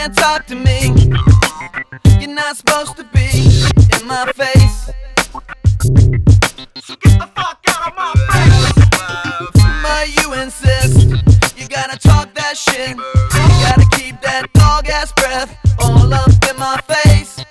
can't talk to me. You're not supposed to be in my face. So get the fuck out of my face. But you insist. You gotta talk that shit. You gotta keep that dog ass breath all up in my face.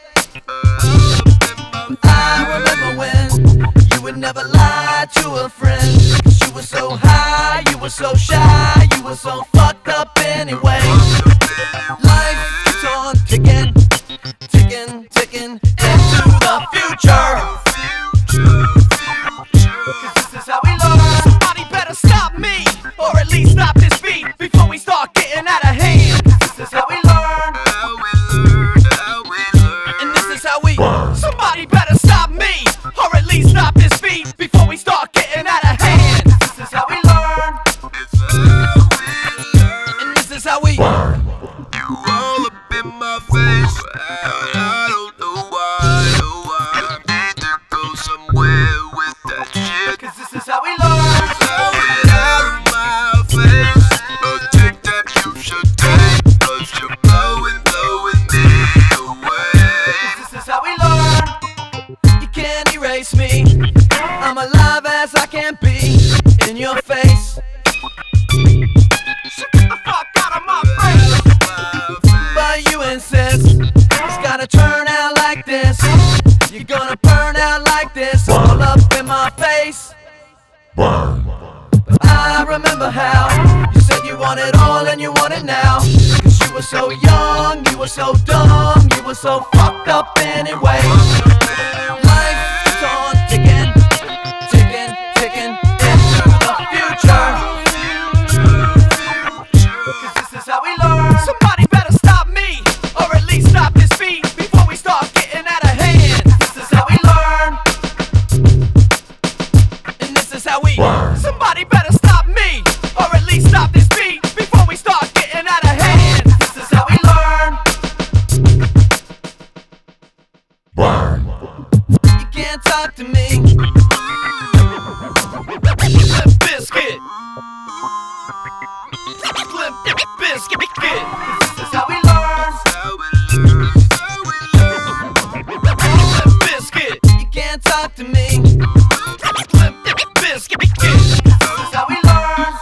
I remember when you would never lie to a friend. You were so high, you were so shy, you were so fucked up anyway. Life keeps on ticking, ticking, ticking into the future. 'Cause this is how we learn. Somebody better stop me, or at least stop this beat before we start getting out of hand. This is how we learn. And this is how we. Somebody better stop me, or at least stop this beat before we start getting out of hand. This is how we learn. And this is how we. You all up in my face. I don't know why. I need to go somewhere with that shit. 'Cause this is how we learn. Throw it out of my face. Take that you should take. 'Cause you're blowing me away. This is how we learn. You can't erase me. I'm alive as I can be in your face. So get the fuck out of my face. But you insist. It's gotta turn out like this. You're gonna burn out like this, all up in my face. But I remember how you said you want it all and you want it now. 'Cause you were so young, you were so dumb, you were so fucked up anyway. Life is on ticking, ticking, ticking into the future. 'Cause this is how we learn. Somebody better stop me, or at least stop this beat before we start getting out of hand. This is how we learn. And this is how we. Somebody better stop me, or at least stop this beat before we start getting out of hand. This is how we learn. You can't talk to me. Limp Bizkit. Limp Bizkit. This is how we learn. Limp Bizkit. You can't talk to me. Limp Bizkit. This is how we learn.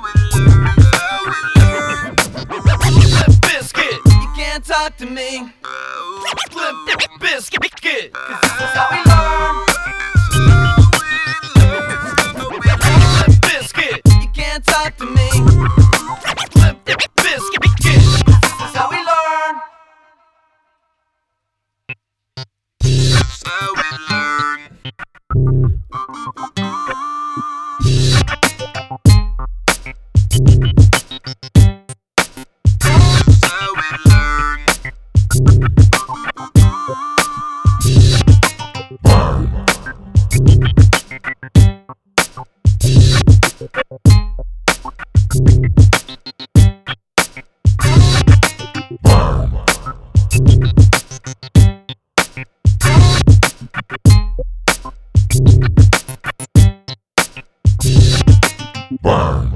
Limp Bizkit. You can't talk to me. Limp Bizkit. This is how we learn. Limp Bizkit. You can't talk to me. Limp Bizkit. This is how we learn. That's how we learn. That's how we learn. Burn.